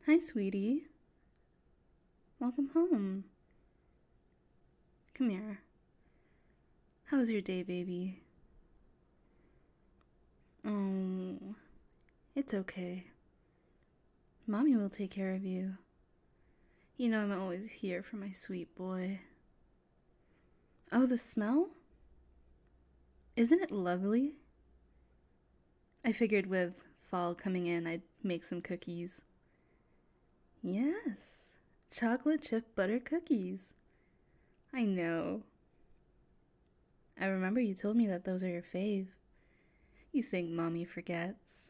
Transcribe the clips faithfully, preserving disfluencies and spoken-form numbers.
Hi, sweetie. Welcome home. Come here. How was your day, baby? Oh, it's okay. Mommy will take care of you. You know I'm always here for my sweet boy. Oh, the smell? Isn't it lovely? I figured with fall coming in, I'd make some cookies. Yes, chocolate chip butter cookies. I know. I remember you told me that those are your fave. You think Mommy forgets.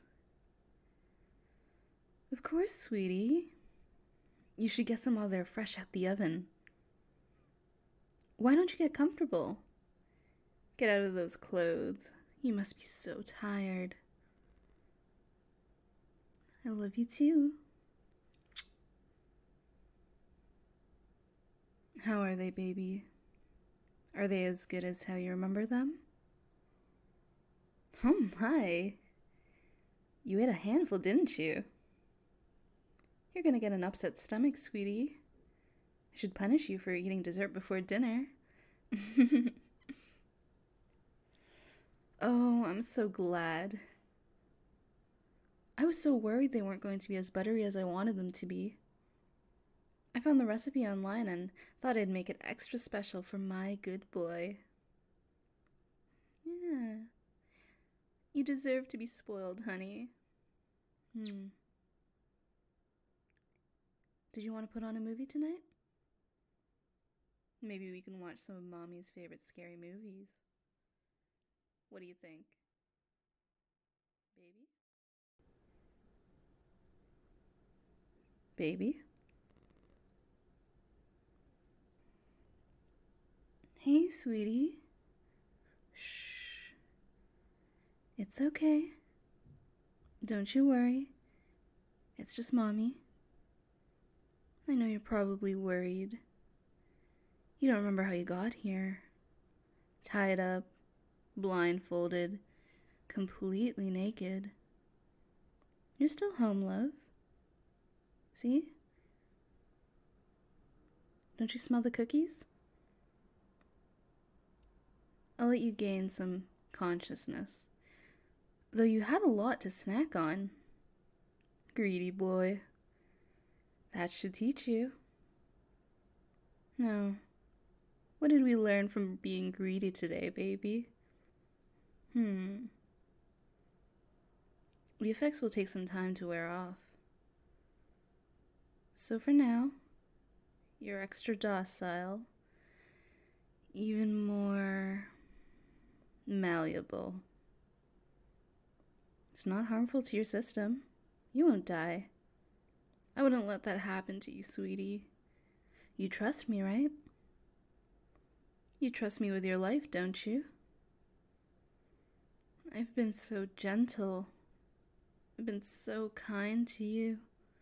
Of course, sweetie. You should get some while they're fresh out the oven. Why don't you get comfortable? Get out of those clothes. You must be so tired. I love you too. How are they, baby? Are they as good as how you remember them? Oh my. You ate a handful, didn't you? You're gonna get an upset stomach, sweetie. I should punish you for eating dessert before dinner. Oh, I'm so glad. I was so worried they weren't going to be as buttery as I wanted them to be. I found the recipe online and thought I'd make it extra special for my good boy. Yeah. You deserve to be spoiled, honey. Hmm. Did you want to put on a movie tonight? Maybe we can watch some of Mommy's favorite scary movies. What do you think? Baby? Baby? Hey, sweetie. Shh. It's okay. Don't you worry. It's just Mommy. I know you're probably worried. You don't remember how you got here. Tied up, blindfolded, completely naked. You're still home, love. See? Don't you smell the cookies? I'll let you gain some consciousness. Though you had a lot to snack on. Greedy boy. That should teach you. Now, what did we learn from being greedy today, baby? Hmm. The effects will take some time to wear off. So for now, you're extra docile, even more malleable. It's not harmful to your system. You won't die. I wouldn't let that happen to you, sweetie. You trust me, right? You trust me with your life, don't you? I've been so gentle. I've been so kind to you.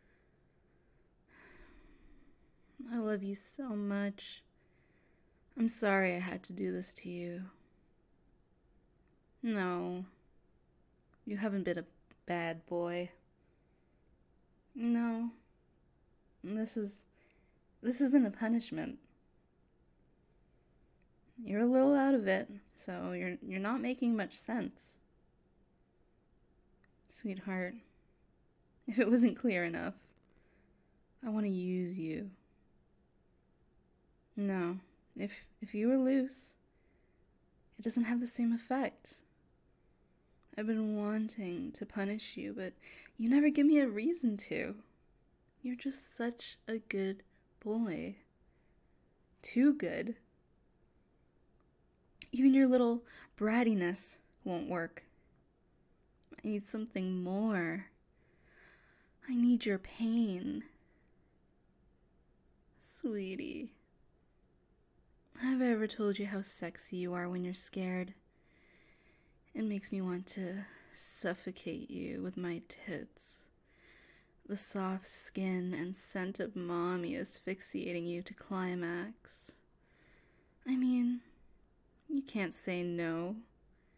I love you so much. I'm sorry I had to do this to you. No, you haven't been a bad boy. No, this is, this isn't a punishment. You're a little out of it, so you're you're not making much sense. Sweetheart, if it wasn't clear enough, I want to use you. No, if if you were loose, it doesn't have the same effect. I've been wanting to punish you, but you never give me a reason to. You're just such a good boy. Too good. Even your little brattiness won't work. I need something more. I need your pain. Sweetie, have I ever told you how sexy you are when you're scared? It makes me want to suffocate you with my tits. The soft skin and scent of Mommy asphyxiating you to climax. I mean, you can't say no.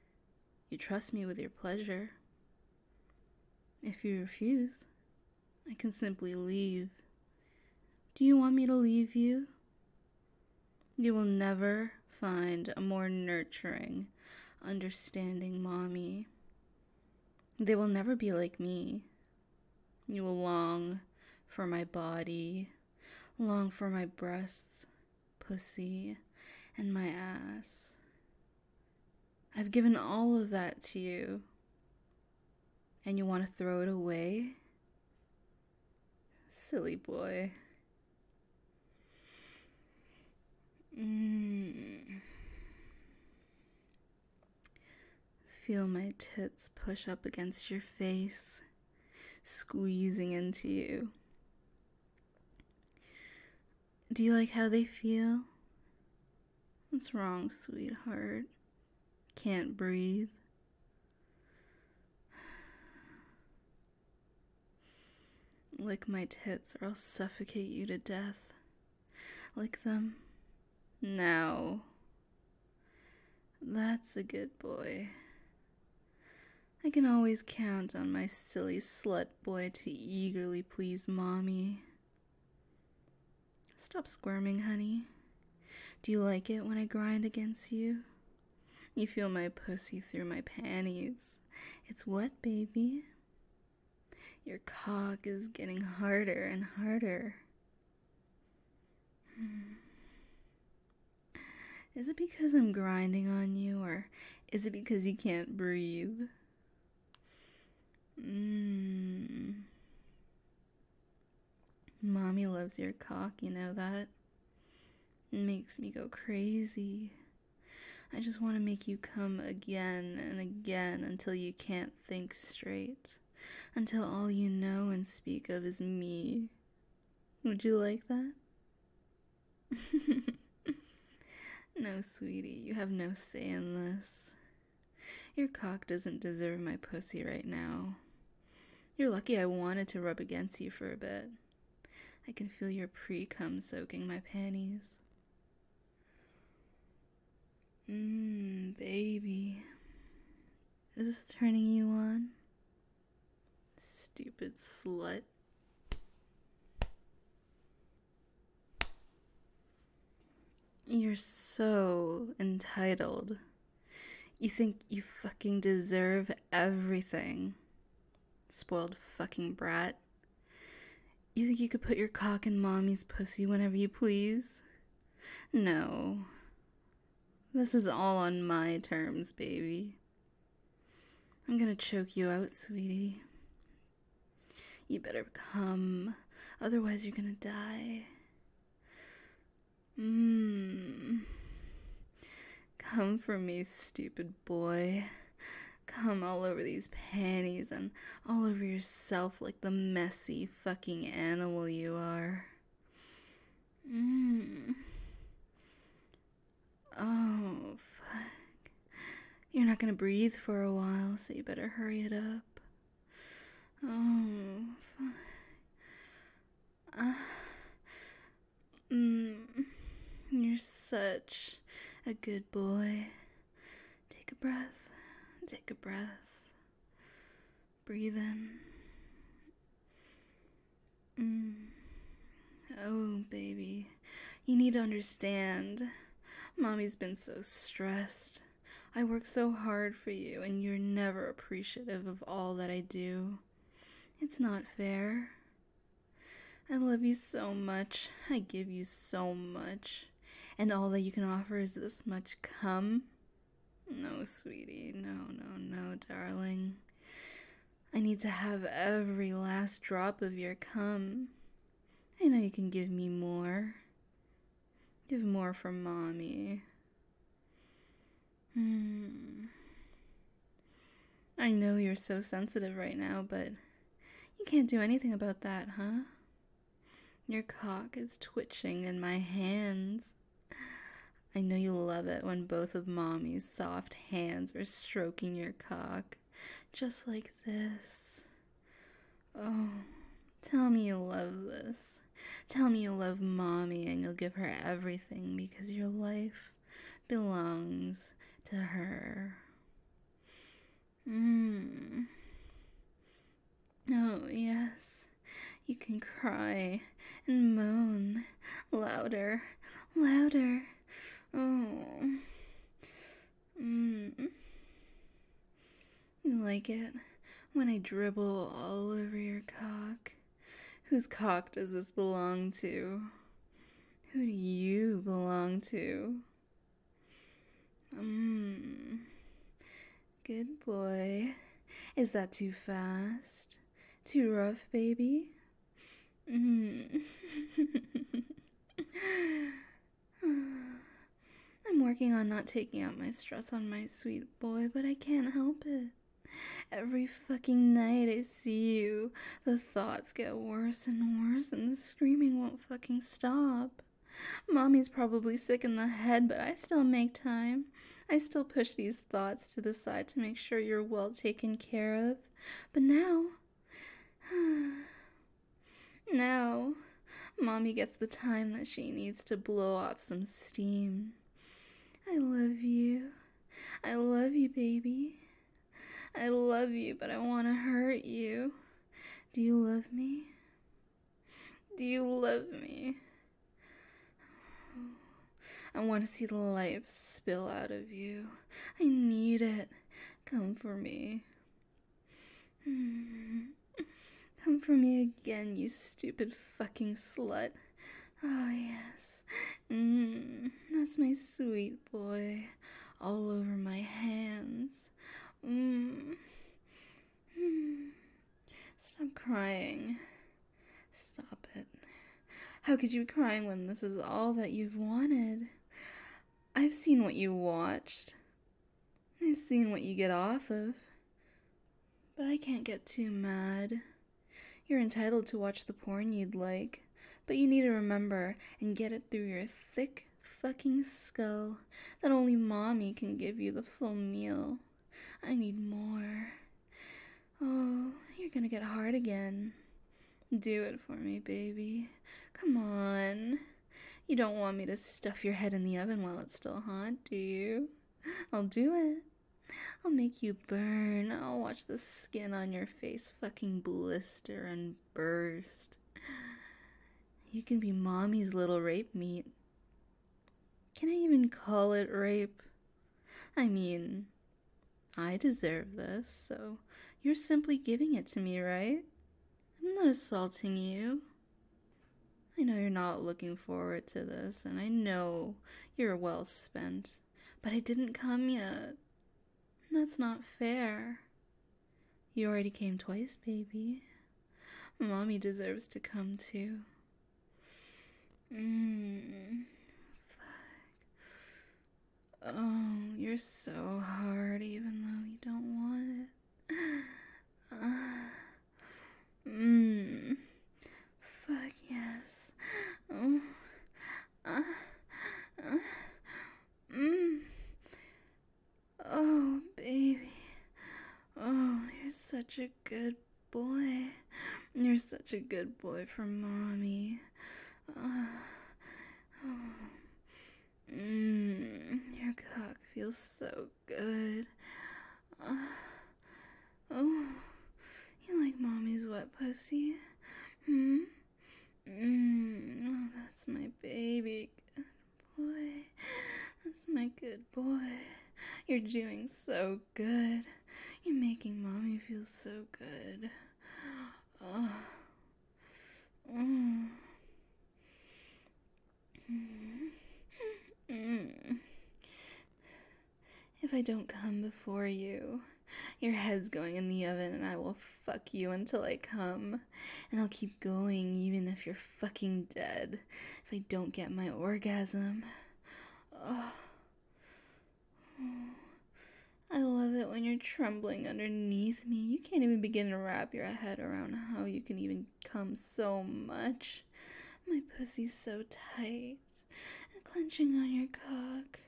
You trust me with your pleasure. If you refuse, I can simply leave. Do you want me to leave you? You will never find a more nurturing, understanding mommy. They will never be like me. You will long for my body, long for my breasts, pussy, and my ass. I've given all of that to you, and you want to throw it away? Silly boy. Mm. Feel my tits push up against your face, squeezing into you. Do you like how they feel? What's wrong, sweetheart? Can't breathe? Lick my tits or I'll suffocate you to death. Lick them. Now. That's a good boy. I can always count on my silly slut boy to eagerly please mommy. Stop squirming, honey. Do you like it when I grind against you? You feel my pussy through my panties. It's wet, baby. Your cock is getting harder and harder. Hmm. Is it because I'm grinding on you, or is it because you can't breathe? Mmm. Mommy loves your cock, you know that? It makes me go crazy. I just want to make you come again and again until you can't think straight. Until all you know and speak of is me. Would you like that? No, sweetie, you have no say in this. Your cock doesn't deserve my pussy right now. You're lucky I wanted to rub against you for a bit. I can feel your pre-cum soaking my panties. Mmm, baby. Is this turning you on? Stupid slut. You're so entitled. You think you fucking deserve everything. Spoiled fucking brat. You think you could put your cock in mommy's pussy whenever you please? No. This is all on my terms, baby. I'm gonna choke you out, sweetie. You better come, otherwise you're gonna die. Mmm. Come for me, stupid boy. Come all over these panties and all over yourself like the messy fucking animal you are. Mmm. Oh, fuck. You're not gonna breathe for a while, so you better hurry it up. Oh, fuck. Uh, mm, you're such a good boy. Take a breath. Take a breath. Breathe in. Mm. Oh, baby. You need to understand. Mommy's been so stressed. I work so hard for you, and you're never appreciative of all that I do. It's not fair. I love you so much. I give you so much. And all that you can offer is this much cum? No, sweetie. No, no, no, darling. I need to have every last drop of your cum. I know you can give me more. Give more for mommy. Hmm. I know you're so sensitive right now, but you can't do anything about that, huh? Your cock is twitching in my hands. I know you love it when both of mommy's soft hands are stroking your cock, just like this. Oh, tell me you love this. Tell me you love mommy and you'll give her everything because your life belongs to her. Mmm. Oh, yes. You can cry and moan louder, louder. Oh. Mm. You like it when I dribble all over your cock? Whose cock does this belong to? Who do you belong to? Mmm. Good boy. Is that too fast? Too rough, baby? Mm. I'm working on not taking out my stress on my sweet boy, but I can't help it. Every fucking night I see you, the thoughts get worse and worse, and the screaming won't fucking stop. Mommy's probably sick in the head, but I still make time. I still push these thoughts to the side to make sure you're well taken care of. But now... now, Mommy gets the time that she needs to blow off some steam. I love you. I love you, baby. I love you, but I want to hurt you. Do you love me? Do you love me? I want to see the life spill out of you. I need it. Come for me. Come for me again, you stupid fucking slut. Oh, yes. Mm, that's my sweet boy. All over my hands. Mm. Mm. Stop crying. Stop it. How could you be crying when this is all that you've wanted? I've seen what you watched. I've seen what you get off of. But I can't get too mad. You're entitled to watch the porn you'd like, but you need to remember and get it through your thick fucking skull that only Mommy can give you the full meal. I need more. Oh, you're gonna get hard again. Do it for me, baby. Come on. You don't want me to stuff your head in the oven while it's still hot, do you? I'll do it. I'll make you burn. I'll watch the skin on your face fucking blister and burst. You can be Mommy's little rape meat. Can I even call it rape? I mean, I deserve this, so you're simply giving it to me, right? I'm not assaulting you. I know you're not looking forward to this, and I know you're well spent, but I didn't come yet. That's not fair. You already came twice, baby. Mommy deserves to come too. Mmm. Fuck. Oh, you're so hard even though you don't want it. Mmm. Uh, fuck yes. Oh. Uh, uh, mmm. Oh, baby. Oh, you're such a good boy. You're such a good boy for Mommy. Uh, oh. Mmm, your cock feels so good. Uh, oh, you like Mommy's wet pussy? Hmm? Mmm, oh, that's my baby. Good boy. That's my good boy. You're doing so good. You're making Mommy feel so good. Oh. Mm. Mm. If I don't come before you, your head's going in the oven and I will fuck you until I come. And I'll keep going even if you're fucking dead. If I don't get my orgasm. Oh. I love it when you're trembling underneath me. You can't even begin to wrap your head around how you can even come so much. My pussy's so tight and clenching on your cock.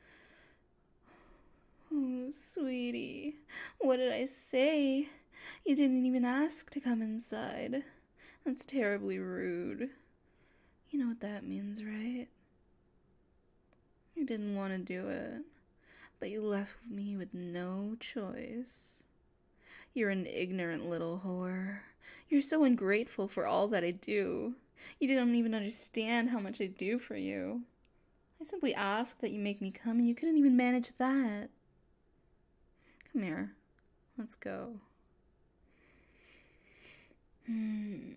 Oh, sweetie, what did I say? You didn't even ask to come inside. That's terribly rude. You know what that means, right? You didn't want to do it. But you left me with no choice. You're an ignorant little whore. You're so ungrateful for all that I do. You don't even understand how much I do for you. I simply ask that you make me come, and you couldn't even manage that. Come here. Let's go. Hmm.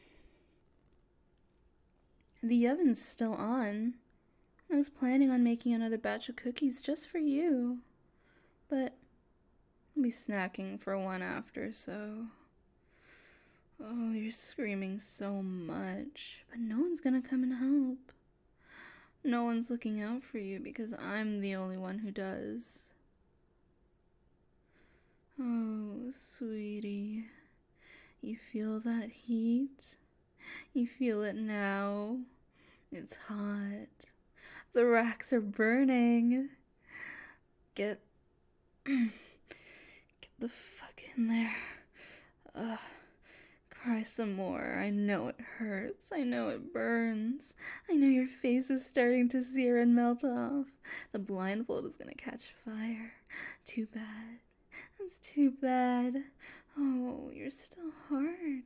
The oven's still on. I was planning on making another batch of cookies just for you. But I'll be snacking for one after, so... Oh, you're screaming so much, but no one's gonna come and help. No one's looking out for you because I'm the only one who does. Oh, sweetie, you feel that heat? You feel it now? It's hot. The racks are burning. Get... Get the fuck in there. Ugh. Cry some more. I know it hurts. I know it burns. I know your face is starting to sear and melt off. The blindfold is gonna catch fire. Too bad. That's too bad. Oh, you're still hard.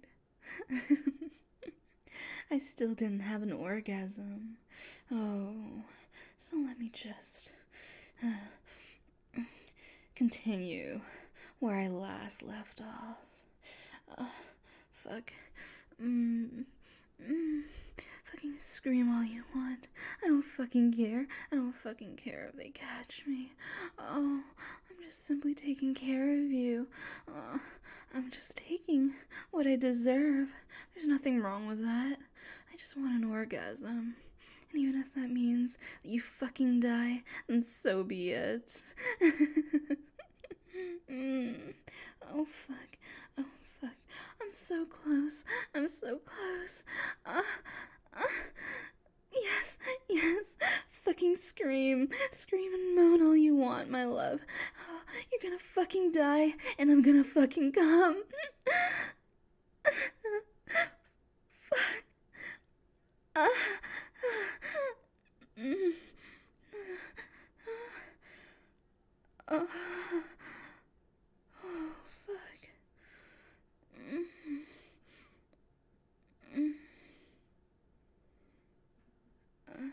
I still didn't have an orgasm. Oh, so let me just uh, continue where I last left off. Uh, fuck. Mm, mm, fucking scream all you want. I don't fucking care. I don't fucking care if they catch me. Oh, I'm just simply taking care of you. Uh, I'm just taking what I deserve. There's nothing wrong with that. I just want an orgasm. And even if that means that you fucking die, then so be it. mm. Oh, fuck. Oh, fuck. I'm so close. I'm so close. Uh, uh, yes, yes. Fucking scream. Scream and moan all you want, my love. Oh, you're gonna fucking die, and I'm gonna fucking come. Fuck. Uh, mm. Oh, oh, fuck. Mm. Mm. Uh.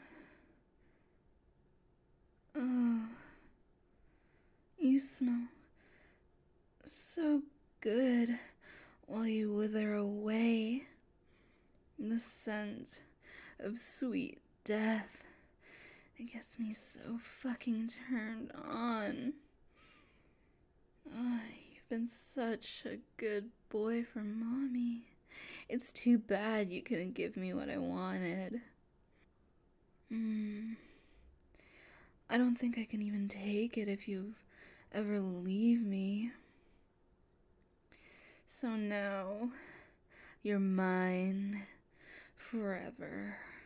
Oh, you smell so good while you wither away. The scent of sweet death. It gets me so fucking turned on. Oh, you've been such a good boy for Mommy. It's too bad you couldn't give me what I wanted. Hmm. I don't think I can even take it if you ever leave me. So now, you're mine forever.